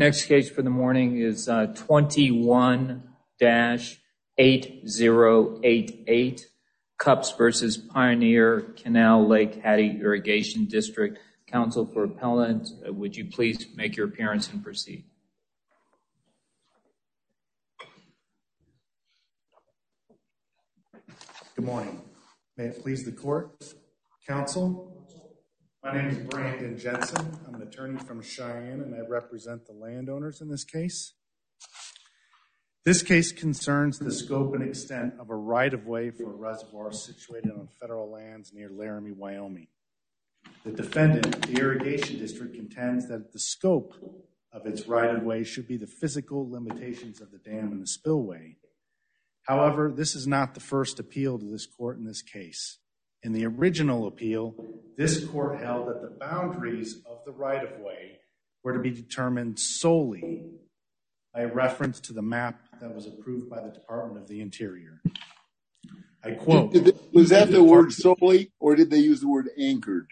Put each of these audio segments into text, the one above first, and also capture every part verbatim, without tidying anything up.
Next case for the morning is uh, twenty-one dash eight zero eight eight, Cups versus Pioneer Canal Lake Hattie Irrigation District. Counsel for appellant, uh, would you please make your appearance and proceed? Good morning. May it please the court, counsel. My name is Brandon Jensen. I'm an attorney from Cheyenne, and I represent the landowners in this case. This case concerns the scope and extent of a right-of-way for a reservoir situated on federal lands near Laramie, Wyoming. The defendant, the irrigation district, contends that the scope of its right-of-way should be the physical limitations of the dam and the spillway. However, this is not the first appeal to this court in this case. In the original appeal, this court held that the boundaries of the right-of-way were to be determined solely by reference to the map that was approved by the Department of the Interior. I quote. Did they, was that the word solely, or did they use the word anchored?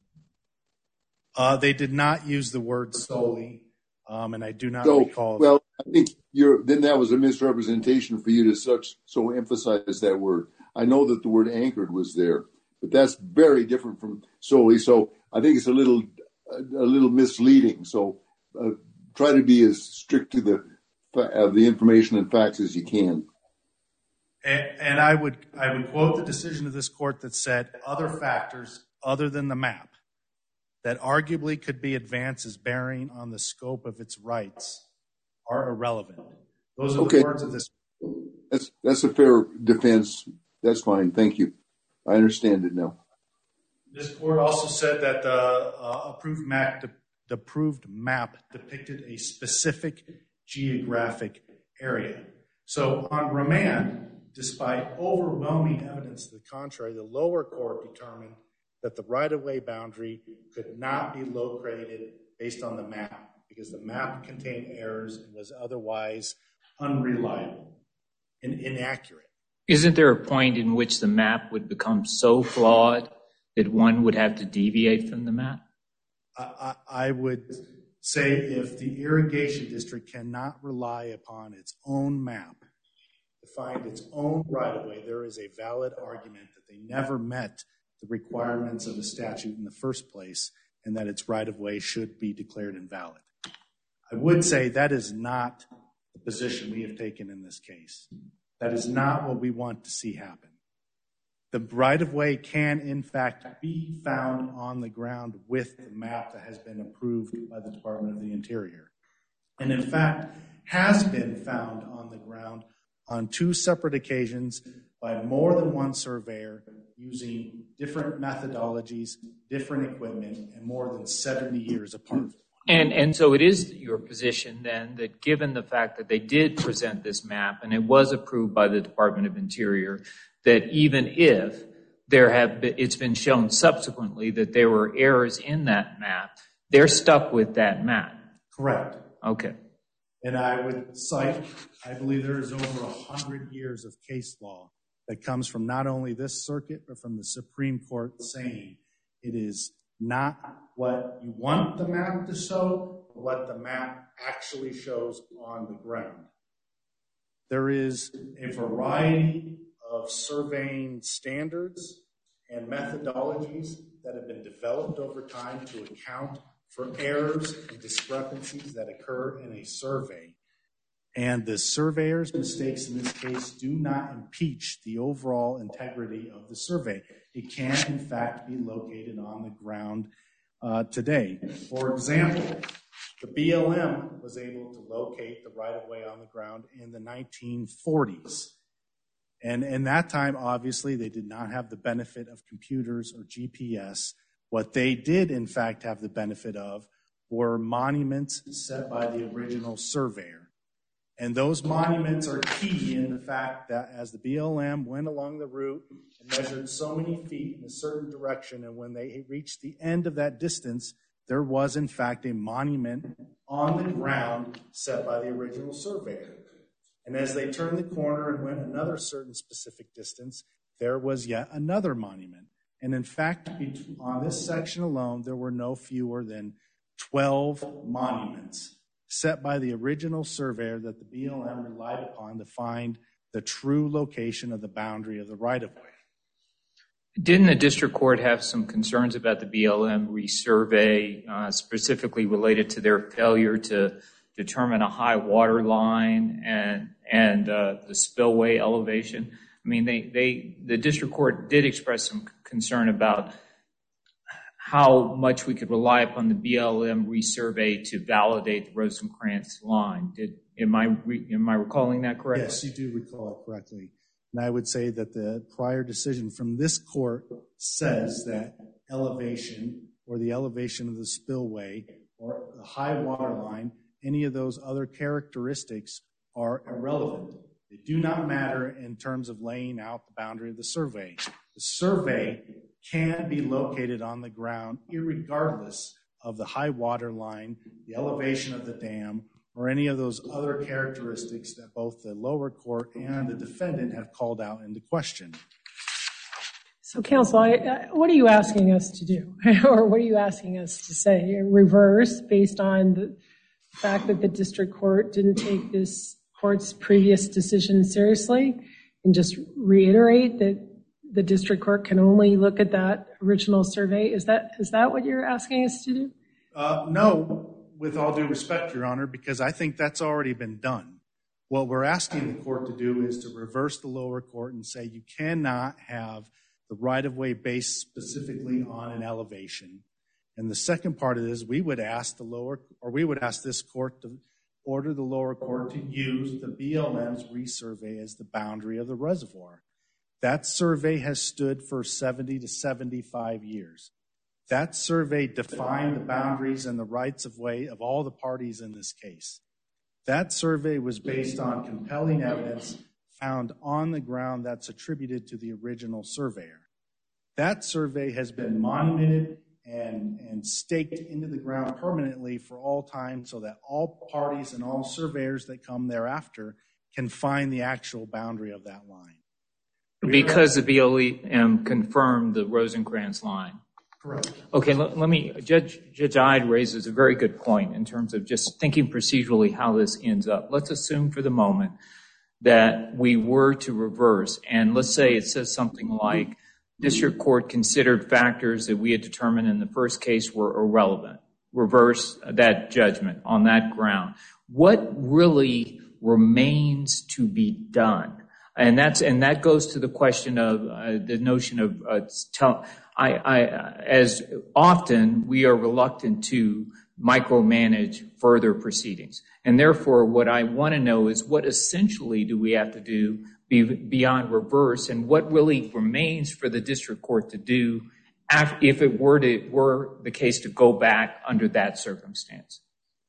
Uh, they did not use the word solely, um, and I do not so, recall. Well, I think you're, then that was a misrepresentation for you to such so emphasize that word. I know that the word anchored was there, but that's very different from solely. So I think it's a little a little misleading. So uh, try to be as strict to the uh, the information and facts as you can. And, and I would I would quote the decision of this court that said other factors other than the map that arguably could be advanced as bearing on the scope of its rights are irrelevant. Those are okay. the words of this. That's that's a fair defense. That's fine. Thank you. I understand it now. This court also said that the uh, approved map, de- the approved map depicted a specific geographic area. So on remand, despite overwhelming evidence to the contrary, the lower court determined that the right-of-way boundary could not be located based on the map because the map contained errors and was otherwise unreliable and inaccurate. Isn't there a point in which the map would become so flawed that one would have to deviate from the map? I, I would say if the irrigation district cannot rely upon its own map to find its own right-of-way, there is a valid argument that they never met the requirements of the statute in the first place and that its right-of-way should be declared invalid. I would say that is not the position we have taken in this case. That is not what we want to see happen. The right-of-way can, in fact, be found on the ground with the map that has been approved by the Department of the Interior. And, in fact, has been found on the ground on two separate occasions by more than one surveyor using different methodologies, different equipment, and more than seventy years apart. And and so it is your position then that given the fact that they did present this map and it was approved by the Department of Interior, that even if there have been, it's been shown subsequently that there were errors in that map, they're stuck with that map. Correct. Okay. And I would cite, I believe there is over a hundred years of case law that comes from not only this circuit, but from the Supreme Court saying it is not what you want the map to show, but what the map actually shows on the ground. There is a variety of surveying standards and methodologies that have been developed over time to account for errors and discrepancies that occur in a survey. And the surveyor's mistakes in this case do not impeach the overall integrity of the survey. It can, in fact, be located on the ground uh, today. For example, the B L M was able to locate the right-of-way on the ground in the nineteen forties. And in that time, obviously, they did not have the benefit of computers or G P S. What they did, in fact, have the benefit of were monuments set by the original surveyor. And those monuments are key in the fact that as the B L M went along the route and measured so many feet in a certain direction, and when they reached the end of that distance, there was, in fact, a monument on the ground set by the original surveyor. And as they turned the corner and went another certain specific distance, there was yet another monument. And in fact, on this section alone, there were no fewer than twelve monuments set by the original surveyor that the B L M relied upon to find the true location of the boundary of the right-of-way. Didn't the district court have some concerns about the B L M resurvey, uh, specifically related to their failure to determine a high water line and and uh, the spillway elevation? I mean, they they the district court did express some concern about how much we could rely upon the B L M resurvey to validate the Rosencrantz line. Did am I re, am I recalling that correctly? Yes, you do recall it correctly. And I would say that the prior decision from this court says that elevation or the elevation of the spillway or the high water line, any of those other characteristics are irrelevant. They do not matter in terms of laying out the boundary of the survey. The survey can be located on the ground irregardless of the high water line, the elevation of the dam, or any of those other characteristics that both the lower court and the defendant have called out into question. So, counsel, I, I, what are you asking us to do? Or what are you asking us to say? Reverse based on the fact that the district court didn't take this court's previous decision seriously, and just reiterate that the district court can only look at that original survey? Is that is that what you're asking us to do? Uh, no, with all due respect, Your Honor, because I think that's already been done. What we're asking the court to do is to reverse the lower court and say you cannot have the right-of-way based specifically on an elevation. And the second part of this, we would ask the lower, or we would ask this court to order the lower court to use the B L M's resurvey as the boundary of the reservoir. That survey has stood for seventy to seventy-five years. That survey defined the boundaries and the rights of way of all the parties in this case. That survey was based on compelling evidence found on the ground that's attributed to the original surveyor. That survey has been monumented and, and staked into the ground permanently for all time so that all parties and all surveyors that come thereafter can find the actual boundary of that line. Because the B L M confirmed the Rosencrantz line. Correct. Okay, let, let me, Judge, Judge Ide raises a very good point in terms of just thinking procedurally how this ends up. Let's assume for the moment that we were to reverse, and let's say it says something like, district court considered factors that we had determined in the first case were irrelevant. Reverse that judgment on that ground. What really remains to be done? And that's and that goes to the question of uh, the notion of uh, tell. I, I as often we are reluctant to micromanage further proceedings, and therefore, what I want to know is what essentially do we have to do be, beyond reverse, and what really remains for the district court to do if it were to were the case to go back under that circumstance.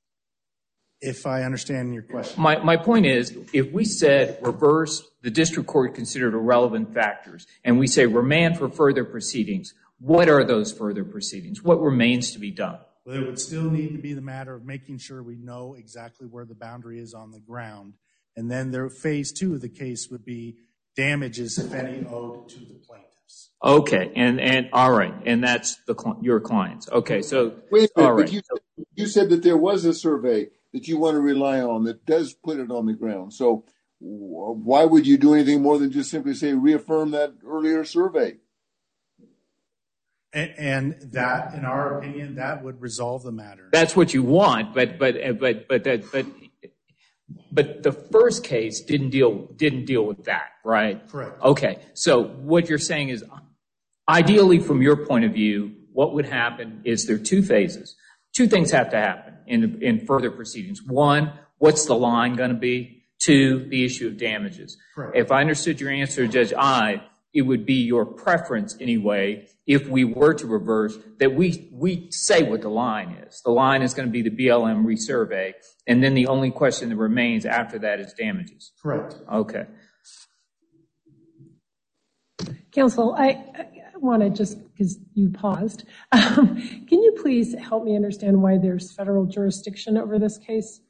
If I understand your question. My, my point is, if we said reverse, the district court considered irrelevant factors, and we say remand for further proceedings, what are those further proceedings? What remains to be done? Well, it would still need to be the matter of making sure we know exactly where the boundary is on the ground. And then there, phase two of the case would be damages, if any, owed to the plaintiffs. Okay, and, and all right, and that's the your clients. Okay, so wait a minute, all right. But you, you said that there was a survey that you want to rely on that does put it on the ground. So why would you do anything more than just simply say reaffirm that earlier survey? And, and that, in our opinion, that would resolve the matter. That's what you want, but but but but that but but the first case didn't deal didn't deal with that, right? Correct. Okay, so what you're saying is, ideally, from your point of view, what would happen is there are two phases. Two things have to happen in in further proceedings. One, what's the line going to be? Two, the issue of damages. Correct. If I understood your answer, Judge Ide, it would be your preference anyway, if we were to reverse, that we we say what the line is. The line is going to be the B L M resurvey, and then the only question that remains after that is damages. Correct. Okay. Counsel, I, I want to just, because you paused, um, can you please help me understand why there's federal jurisdiction over this case?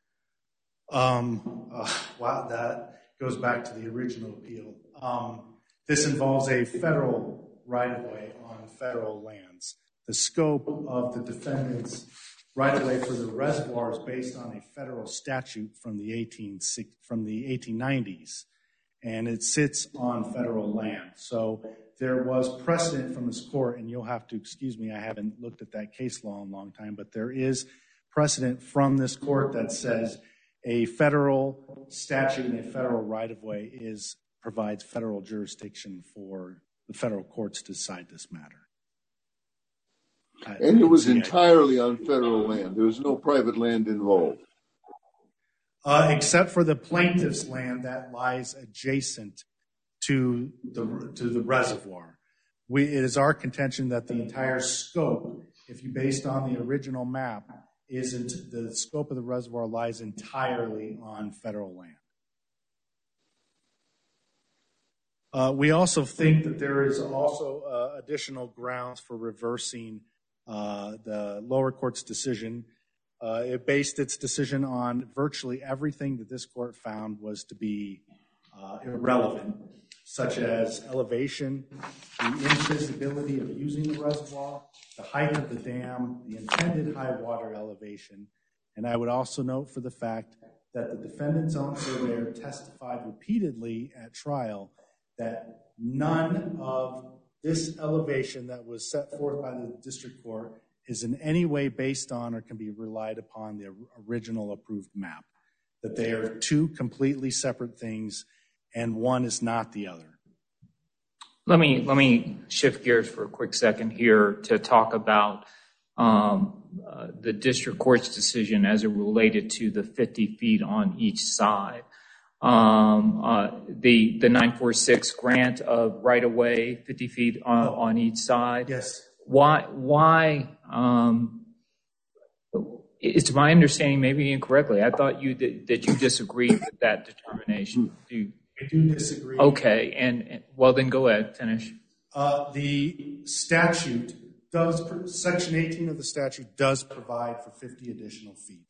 Um, uh, wow, that goes back to the original appeal. Um, this involves a federal right-of-way on federal lands. The scope of the defendant's right-of-way for the reservoir is based on a federal statute from the eighteen from the eighteen nineties, and it sits on federal land. So there was precedent from this court, and you'll have to excuse me, I haven't looked at that case law in a long time, but there is precedent from this court that says a federal statute and a federal right-of-way is provides federal jurisdiction for the federal courts to decide this matter. And it was entirely on federal land. There was no private land involved. Uh, except for the plaintiff's land that lies adjacent to the to the reservoir. We, it is our contention that the entire scope, if you based on the original map, isn't the scope of the reservoir lies entirely on federal land. Uh, we also think that there is also uh, additional grounds for reversing uh, the lower court's decision. Uh, it based its decision on virtually everything that this court found was to be uh, irrelevant, such as elevation, the infeasibility of using the reservoir, the height of the dam, the intended high water elevation. And I would also note for the fact that the defendant's own surveyor testified repeatedly at trial that none of this elevation that was set forth by the district court is in any way based on or can be relied upon the original approved map, that they are two completely separate things and one is not the other. Let me let me shift gears for a quick second here to talk about um, uh, the district court's decision as it related to the fifty feet on each side. Um, uh, the the nine forty-six grant of right-of-way, fifty feet on, oh. on each side. Yes. Why? Why? Um, it's my understanding, maybe incorrectly. I thought you that, that you disagreed with that determination. Do you, I do disagree. Okay, and, and well, then go ahead, finish. Uh, the statute does, Section eighteen of the statute does provide for fifty additional feet,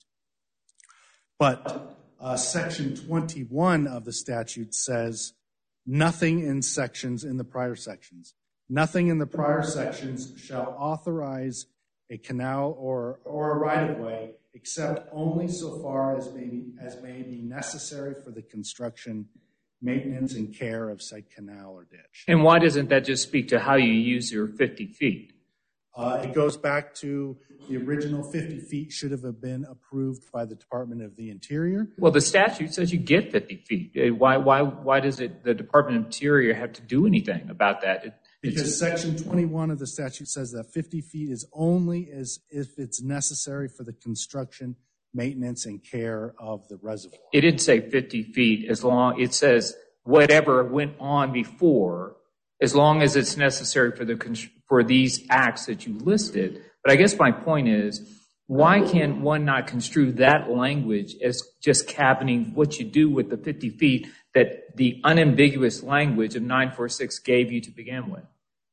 but uh, Section twenty-one of the statute says nothing in sections in the prior sections. Nothing in the prior sections shall authorize a canal or, or a right-of-way except only so far as may be, as may be necessary for the construction, maintenance, and care of said canal or ditch. And why doesn't that just speak to how you use your fifty feet? Uh, it goes back to the original fifty feet should have been approved by the Department of the Interior. Well, the statute says you get fifty feet. Why, why, why does it, the Department of Interior have to do anything about that? It, Because Section twenty-one of the statute says that fifty feet is only as if it's necessary for the construction, maintenance, and care of the reservoir. It didn't say fifty feet as long, it says whatever went on before, as long as it's necessary for the for these acts that you listed. But I guess my point is, why can one not construe that language as just cabining what you do with the fifty feet that the unambiguous language of nine forty-six gave you to begin with?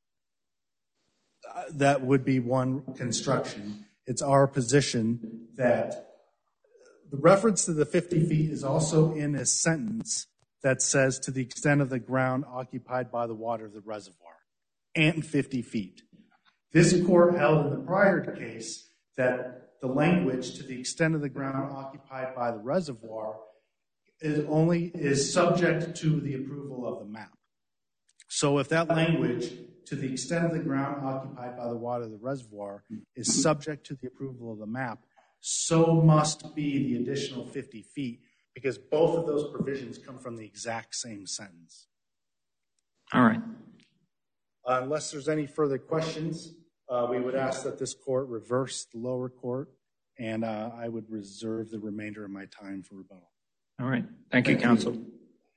Uh, that would be one construction. It's our position that the reference to the fifty feet is also in a sentence that says to the extent of the ground occupied by the water of the reservoir and fifty feet. This court held in the prior case that the language to the extent of the ground occupied by the reservoir is only is subject to the approval of the map. So if that language to the extent of the ground occupied by the water of the reservoir is subject to the approval of the map, so must be the additional fifty feet, because both of those provisions come from the exact same sentence. All right. Uh, unless there's any further questions, uh, we would ask that this court reverse the lower court, and uh, I would reserve the remainder of my time for rebuttal. All right. Thank, Thank you, counsel. You.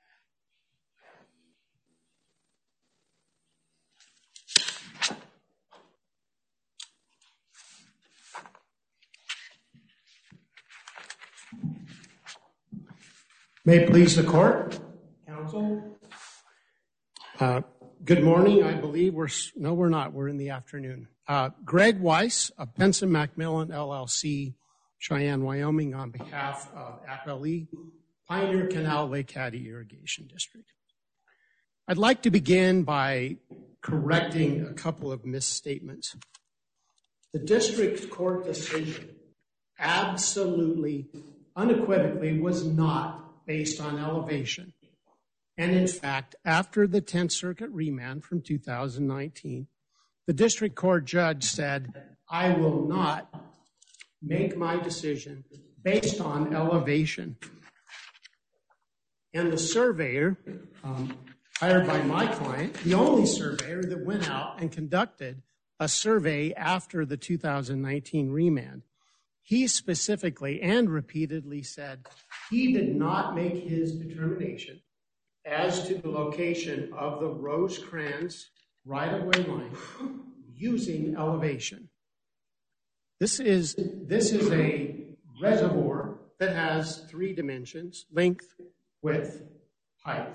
May it please the court, counsel. Uh, good morning. I believe we're, no, we're not. We're in the afternoon. Uh, Greg Weiss of Penson Macmillan, L L C, Cheyenne, Wyoming, on behalf of A P L E, Pioneer Canal Lake Caddy Irrigation District. I'd like to begin by correcting a couple of misstatements. The district court decision absolutely, unequivocally was not based on elevation. And in fact, after the Tenth Circuit remand from two thousand nineteen, the district court judge said, I will not make my decision based on elevation. And the surveyor, um, hired by my client, the only surveyor that went out and conducted a survey after the two thousand nineteen remand, he specifically and repeatedly said he did not make his determination as to the location of the Rosecrans right-of-way line using elevation. This is, this is a reservoir that has three dimensions: length, width, height.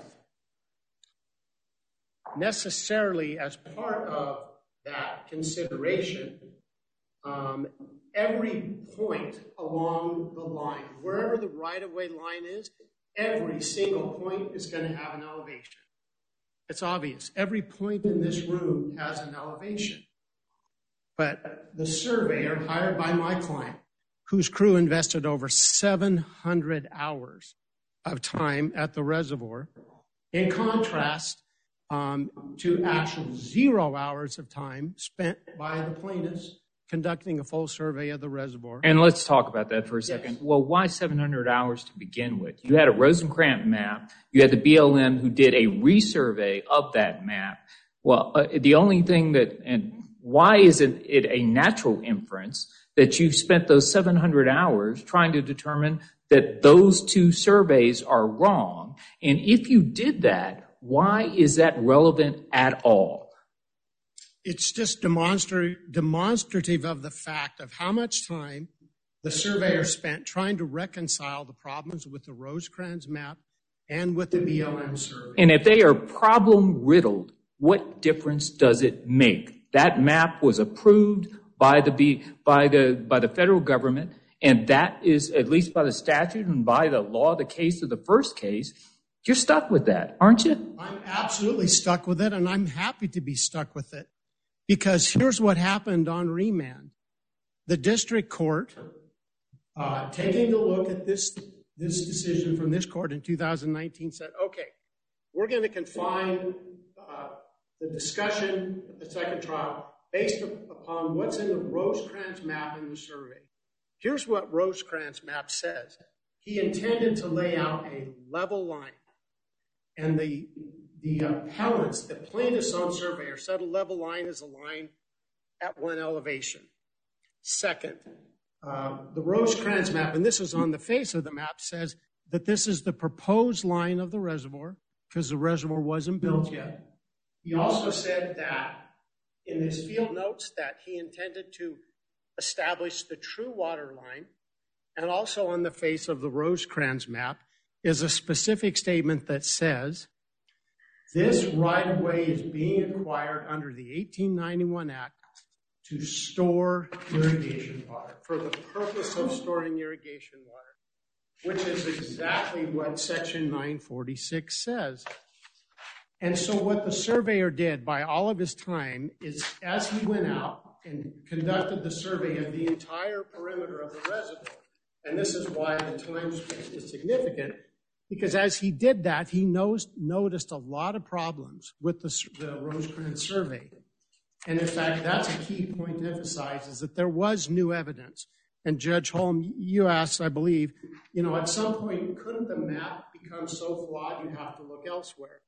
Necessarily, as part of that consideration, um, every point along the line, wherever the right-of-way line is, every single point is going to have an elevation. It's obvious. Every point in this room has an elevation. But the surveyor hired by my client, whose crew invested over seven hundred hours of time at the reservoir, in contrast um, to actual zero hours of time spent by the plaintiffs conducting a full survey of the reservoir. And let's talk about that for a second. Yes. Well, why seven hundred hours to begin with? You had a Rosencrantz map. You had the B L M who did a resurvey of that map. Well, uh, the only thing that, and why isn't it a natural inference that you spent those seven hundred hours trying to determine that those two surveys are wrong? And if you did that, why is that relevant at all? It's just demonstra- demonstrative of the fact of how much time the surveyor spent trying to reconcile the problems with the Rosecrans map and with the B L M survey. And if they are problem-riddled, what difference does it make? That map was approved by the B, by the by the federal government, and that is, at least by the statute and by the law, the case of the first case. You're stuck with that, aren't you? I'm absolutely stuck with it, and I'm happy to be stuck with it. Because here's what happened on remand. The district court, uh, taking a look at this, this decision from this court in two thousand nineteen, said, okay, we're going to confine uh, the discussion at the second trial based upon what's in the Rosecrans map in the survey. Here's what Rosecrans map says. He intended to lay out a level line. And the The appellants, the plaintiff's own surveyor, said a level line is a line at one elevation. Second, uh, the Rosecrans map, and this is on the face of the map, says that this is the proposed line of the reservoir because the reservoir wasn't built yet. He also said that in his field notes that he intended to establish the true water line, and also on the face of the Rosecrans map is a specific statement that says, this right-of-way is being acquired under the eighteen ninety-one Act to store irrigation water, for the purpose of storing irrigation water, which is exactly what Section nine forty-six says. And so what the surveyor did by all of his time is, as he went out and conducted the survey of the entire perimeter of the reservoir, and this is why the time space is significant, because as he did that, he knows, noticed a lot of problems with the, the Rosecrans survey. And in fact, that's a key point to emphasize, is that there was new evidence. And Judge Holm, you asked, I believe, you know, at some point, couldn't the map become so flawed you have to look elsewhere?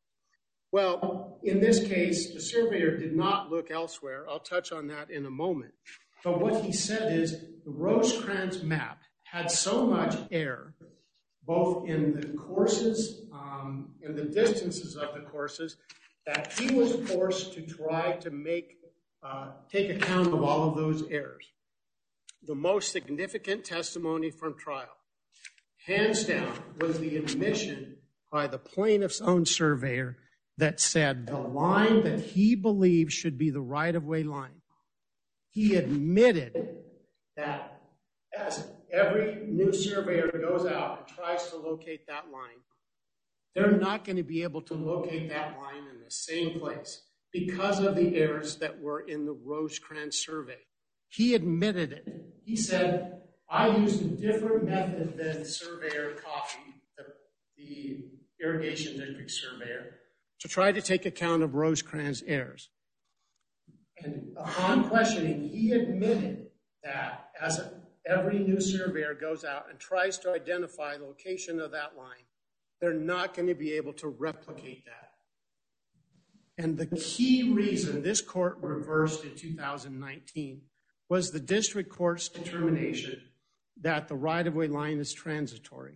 Well, in this case, the surveyor did not look elsewhere. I'll touch on that in a moment. But what he said is the Rosecrans map had so much error, both in the courses um, and the distances of the courses, that he was forced to try to make uh, take account of all of those errors. The most significant testimony from trial, hands down, was the admission by the plaintiff's own surveyor that said the line that he believed should be the right-of-way line. He admitted that as every new surveyor goes out and tries to locate that line, they're not going to be able to locate that line in the same place because of the errors that were in the Rosecrans survey. He admitted it. He said, I used a different method than Surveyor Coffey, the, the irrigation district surveyor, to try to take account of Rosecrans errors. And upon questioning, he admitted that as a, every new surveyor goes out and tries to identify the location of that line, they're not going to be able to replicate that. And the key reason this court reversed in two thousand nineteen was the district court's determination that the right-of-way line is transitory.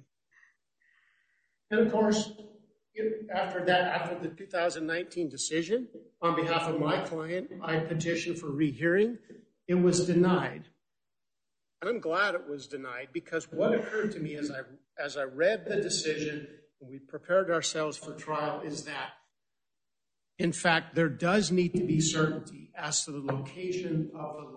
And of course, it, after that, after the two thousand nineteen decision, on behalf of my client, I petitioned for rehearing. It was denied. And I'm glad it was denied, because what occurred to me as I, as I read the decision and we prepared ourselves for trial is that, in fact, there does need to be certainty as to the location of the line.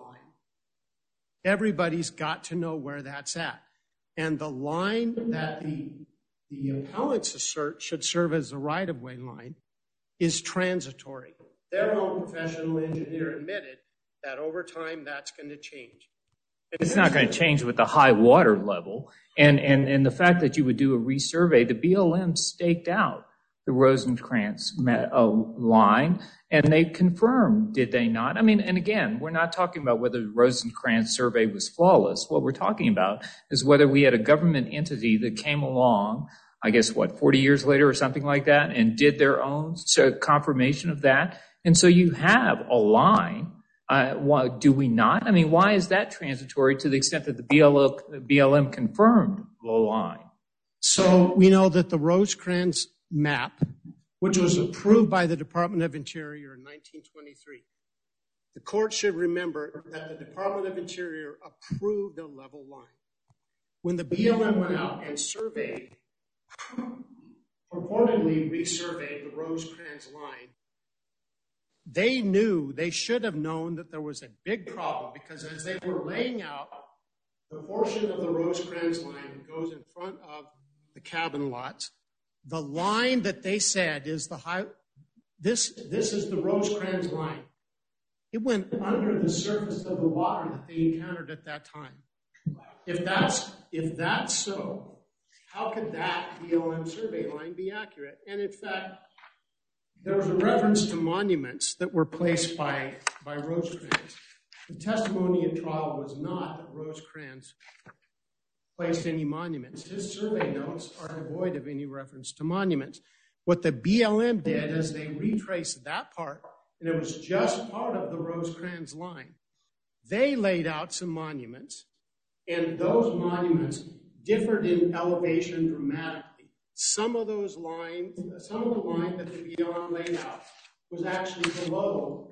Everybody's got to know where that's at. And the line that the, the appellants assert should serve as the right-of-way line is transitory. Their own professional engineer admitted that over time that's going to change. And it's not going to change with the high water level. And, and, and the fact that you would do a resurvey, the B L M staked out the Rosencrantz line, and they confirmed, did they not? I mean, and again, we're not talking about whether the Rosencrantz survey was flawless. What we're talking about is whether we had a government entity that came along, I guess, what, forty years later or something like that, and did their own confirmation of that. And so you have a line. Uh, why, do we not? I mean, why is that transitory to the extent that the B L M confirmed the line? So we know that the Rosecrantz map, which was approved by the Department of Interior in nineteen twenty-three, the court should remember that the Department of Interior approved a level line. When the B L M went out and surveyed, purportedly resurveyed the Rosecrantz line, they knew, they should have known that there was a big problem, because as they were laying out the portion of the Rosecrantz line that goes in front of the cabin lots, the line that they said is the high, this, this is the Rosecrantz line. It went under the surface of the water that they encountered at that time. If that's, if that's so, how could that B L M survey line be accurate? And in fact, there was a reference to monuments that were placed by, by Rosecrantz. The testimony at trial was not that Rosecrantz placed any monuments. His survey notes are devoid of any reference to monuments. What the B L M did is they retraced that part, and it was just part of the Rosecrantz line. They laid out some monuments, and those monuments differed in elevation dramatically. Some of those lines, some of the line that the B L M laid out was actually below,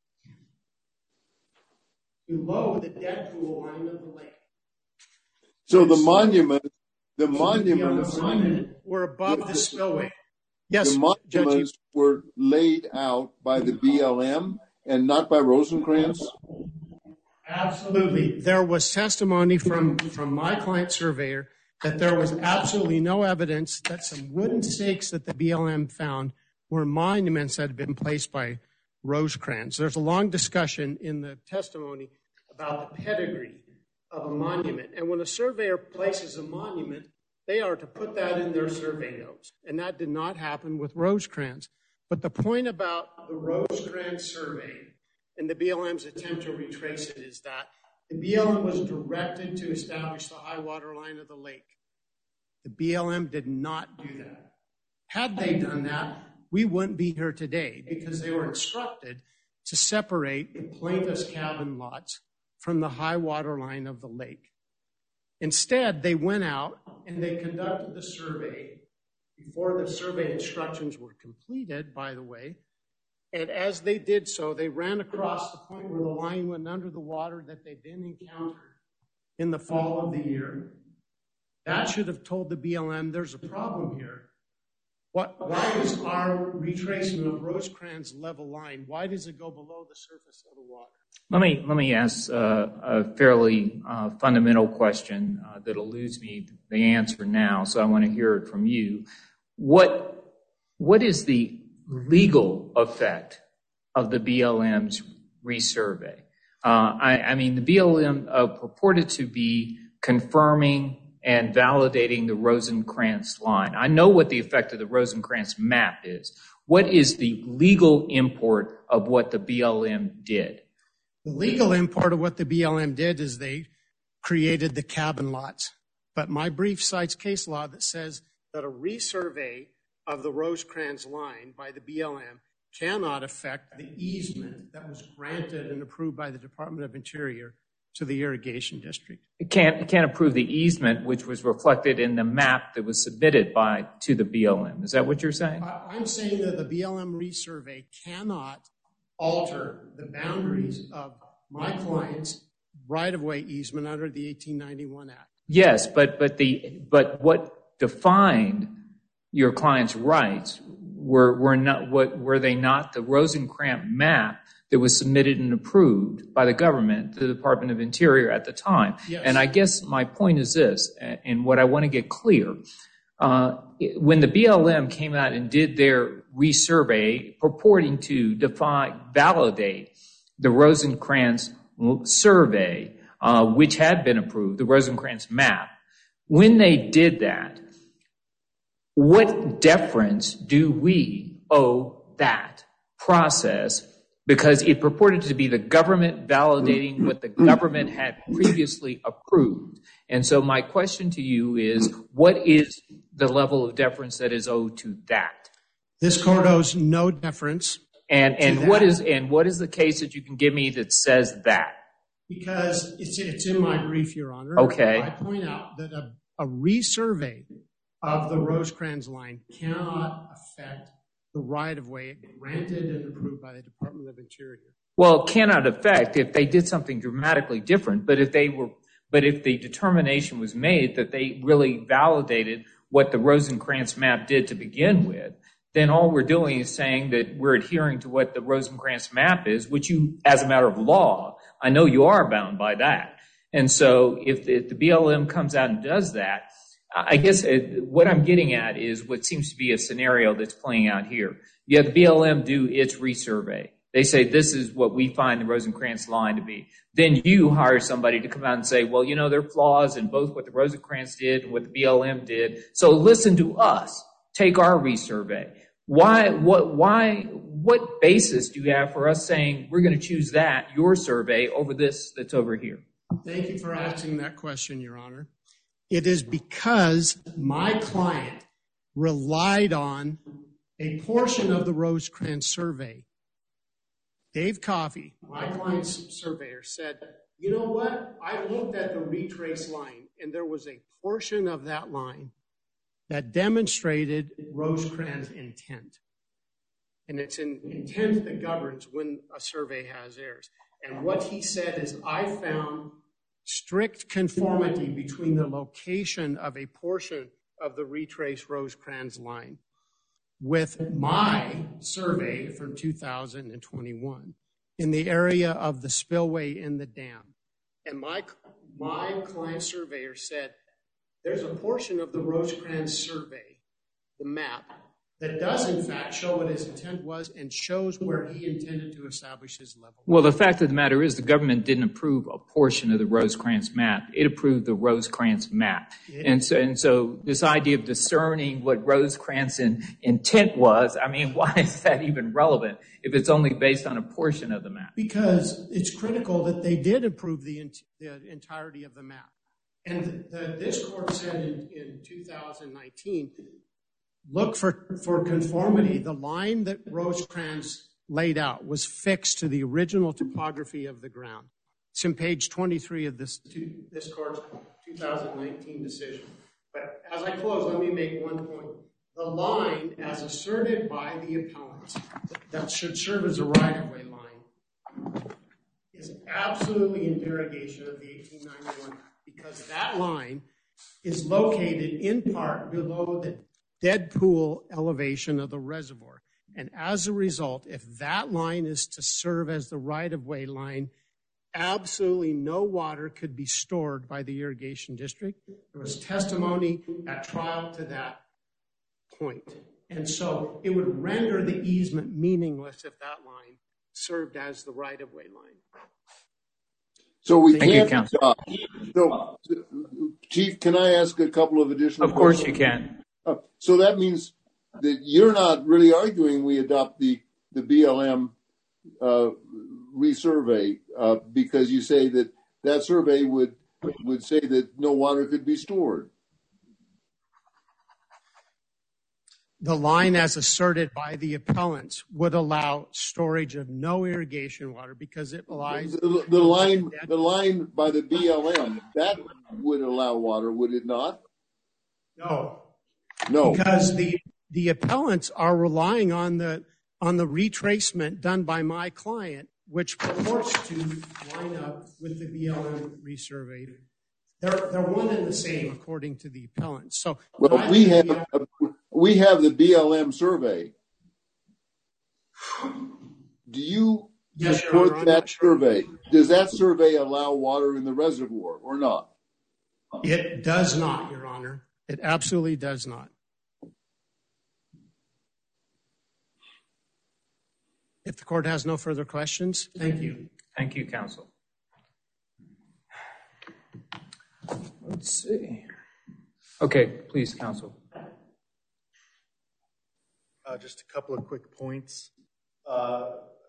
below the dead pool line of the lake. So the monuments, the monuments were above the spillway. Yes, the monuments Judge, were laid out by the B L M and not by Rosencrantz? Absolutely. There was testimony from, from my client surveyor that there was absolutely no evidence that some wooden stakes that the B L M found were monuments that had been placed by Rosecrantz. There's a long discussion in the testimony about the pedigree of a monument. And when a surveyor places a monument, they are to put that in their survey notes. And that did not happen with Rosecrantz. But the point about the Rosecrantz survey and the B L M's attempt to retrace it is that the B L M was directed to establish the high water line of the lake. The B L M did not do that. Had they done that, we wouldn't be here today, because they were instructed to separate the plaintiff's cabin lots from the high water line of the lake. Instead, they went out and they conducted the survey before the survey instructions were completed, by the way. And as they did so, they ran across the point where the line went under the water that they then encountered in the fall of the year. That should have told the B L M there's a problem here. What, why is our retracement of Rosecrantz level line, why does it go below the surface of the water? Let me let me ask uh, a fairly uh, fundamental question uh, that eludes me the answer now, so I want to hear it from you. What what is the legal effect of the B L M's resurvey? Uh, I, I mean, the B L M uh, purported to be confirming and validating the Rosencrantz line. I know what the effect of the Rosencrantz map is. What is the legal import of what the B L M did? The legal import of what the B L M did is they created the cabin lots. But my brief cites case law that says that a resurvey of the Rosecrans line by the B L M cannot affect the easement that was granted and approved by the Department of Interior to the irrigation district. It can't, it can't approve the easement, which was reflected in the map that was submitted by to the B L M. Is that what you're saying? I'm saying that the B L M resurvey cannot alter the boundaries of my client's right-of-way easement under the eighteen ninety-one Act. Yes, but but the but what defined your client's rights were were not what were they not the Rosencrantz map that was submitted and approved by the government, the Department of Interior at the time. Yes. And I guess my point is this, and what I want to get clear, uh, when the B L M came out and did their resurvey purporting to define, validate the Rosencrantz survey, uh, which had been approved, the Rosencrantz map, when they did that, what deference do we owe that process? Because it purported to be the government validating what the government had previously approved. And so my question to you is, what is the level of deference that is owed to that? This court owes no deference. And and what is and what is the case that you can give me that says that? Because it's it's in my brief, Your Honor. Okay. I point out that a, a resurvey of the Rosecrans line cannot affect the right-of-way granted and approved by the Department of Interior. Well, it cannot affect if they did something dramatically different, but if they were, but if the determination was made that they really validated what the Rosencrantz map did to begin with, then all we're doing is saying that we're adhering to what the Rosencrantz map is, which you, as a matter of law, I know you are bound by that. And so if the, if the B L M comes out and does that, I guess it, what I'm getting at is what seems to be a scenario that's playing out here. You have the B L M do its resurvey. They say, this is what we find the Rosencrantz line to be. Then you hire somebody to come out and say, well, you know, there are flaws in both what the Rosencrantz did and what the B L M did. So listen to us. Take our resurvey. Why, what, why, what basis do you have for us saying we're going to choose that, your survey, over this that's over here? Thank you for asking that question, Your Honor. It is because my client relied on a portion of the Rosecrans survey. Dave Coffey, my client's surveyor, said, you know what? I looked at the retrace line, and there was a portion of that line that demonstrated Rosecrans' intent. And it's an intent that governs when a survey has errors. And what he said is, I found strict conformity between the location of a portion of the retrace Rosecrans line with my survey from two thousand twenty-one in the area of the spillway in the dam. And my, my client surveyor said, there's a portion of the Rosecrans survey, the map, that does in fact show what his intent was and shows where he intended to establish his level. Well, the fact of the matter is the government didn't approve a portion of the Rosecrans map. It approved the Rosecrans map. And so, and so this idea of discerning what Rosecrans' intent was, I mean, why is that even relevant if it's only based on a portion of the map? Because it's critical that they did approve the, the entirety of the map. And the, this court said in, in two thousand nineteen, look for, for conformity. The line that Rosecrans laid out was fixed to the original topography of the ground. It's in page twenty-three of this, this court's two thousand nineteen decision. But as I close, let me make one point. The line, as asserted by the appellants, that should serve as a right-of-way line, is absolutely in derogation of the eighteen ninety-one, because that line is located in part below the dead pool elevation of the reservoir. And as a result, if that line is to serve as the right-of-way line, absolutely no water could be stored by the irrigation district. There was testimony at trial to that point. And so it would render the easement meaningless if that line served as the right-of-way line. So we Thank you, can't Counsel. adopt. So, Chief, can I ask a couple of additional Of course questions? you can. Uh, so that means that you're not really arguing we adopt the, the B L M uh, resurvey uh, because you say that that survey would would say that no water could be stored. The line as asserted by the appellants would allow storage of no irrigation water because it relies... The, the line the line by the B L M, that would allow water, would it not? No. No. Because the, the appellants are relying on the, on the retracement done by my client, which purports to line up with the B L M resurvey. They're, they're one and the same, according to the appellants. So, well, we have... A, We have the B L M survey. Do you yes, support Honor, that survey? Does that survey allow water in the reservoir or not? It does not, Your Honor. It absolutely does not. If the court has no further questions, thank you. Thank you, Counsel. Let's see. Okay, please, Counsel. Uh, just a couple of quick points. Uh,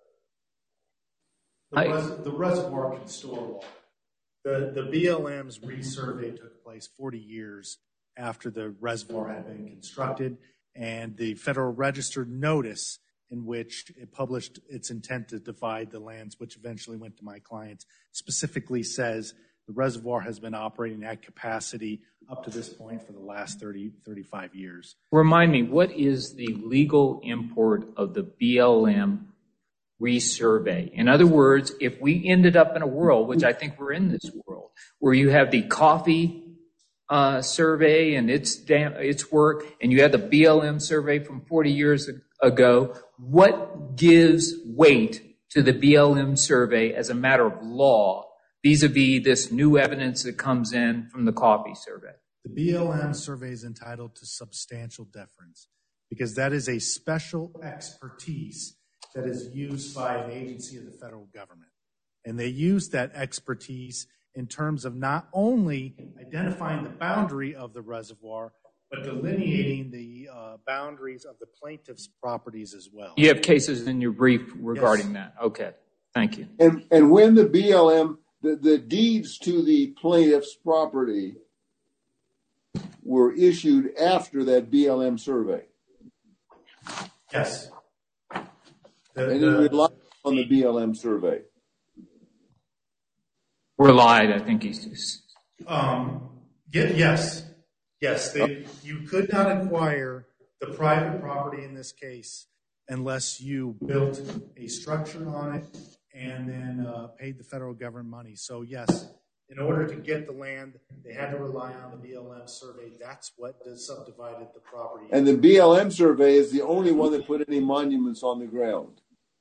the, I, res- the reservoir can store water. The, the B L M's resurvey took place forty years after the reservoir had been constructed, and the Federal Register notice in which it published its intent to divide the lands, which eventually went to my clients, specifically says the reservoir has been operating at capacity up to this point for the last thirty, thirty-five years. Remind me, what is the legal import of the B L M resurvey? In other words, if we ended up in a world, which I think we're in this world, where you have the coffee uh, survey and its, dam- its work, and you had the B L M survey from forty years ago, what gives weight to the B L M survey as a matter of law vis-a-vis this new evidence that comes in from the coffee survey? The B L M survey is entitled to substantial deference because that is a special expertise that is used by an agency of the federal government. And they use that expertise in terms of not only identifying the boundary of the reservoir, but delineating the uh, boundaries of the plaintiff's properties as well. You have cases in your brief regarding Yes. that. Okay, thank you. And and when the B L M, the, the deeds to the plaintiff's property were issued after that B L M survey. Yes. The, And the, it relied on the B L M survey. Relied, I think he's... um, yeah, yes. Yes, they, you could not acquire the private property in this case unless you built a structure on it and then uh, paid the federal government money. So, yes, in order to get the land, they had to rely on the B L M survey. That's what subdivided the property. And the B L M survey is the only one that put any monuments on the ground.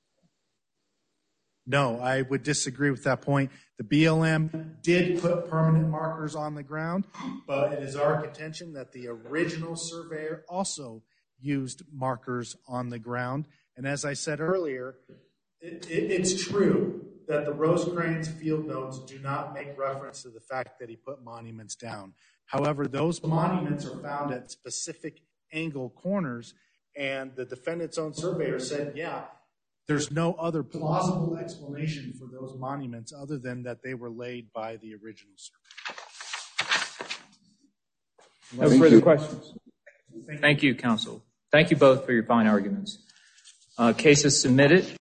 No, I would disagree with that point. The B L M did put permanent markers on the ground, but it is our contention that the original surveyor also used markers on the ground. And as I said earlier, it, it, it's true that the Rosecrans field notes do not make reference to the fact that he put monuments down. However, those monuments are found at specific angle corners, and the defendant's own surveyor said, yeah, there's no other plausible explanation for those monuments other than that they were laid by the original surveyor. No Thank further you. questions. Thank you, Counsel. Thank you both for your fine arguments. Uh, case is submitted.